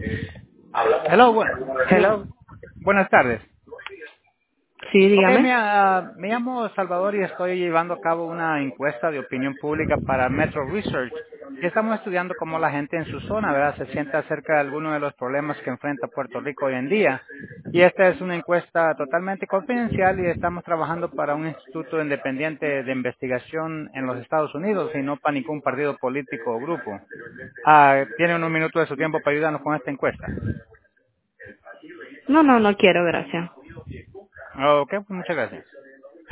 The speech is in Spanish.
Hello, sí, Hello. buenas tardes. Sí, Ok, dígame. me llamo Salvador y estoy llevando a cabo una encuesta de opinión pública para Metro Research. Y estamos estudiando cómo la gente en su zona, ¿verdad?, se siente acerca de algunos de los problemas que enfrenta Puerto Rico hoy en día. Y esta es una encuesta totalmente confidencial y estamos trabajando para un instituto independiente de investigación en los Estados Unidos y no para ningún partido político o grupo. ¿Tiene unos minutos de su tiempo para ayudarnos con esta encuesta? No, no quiero, gracias. Ok, pues muchas gracias.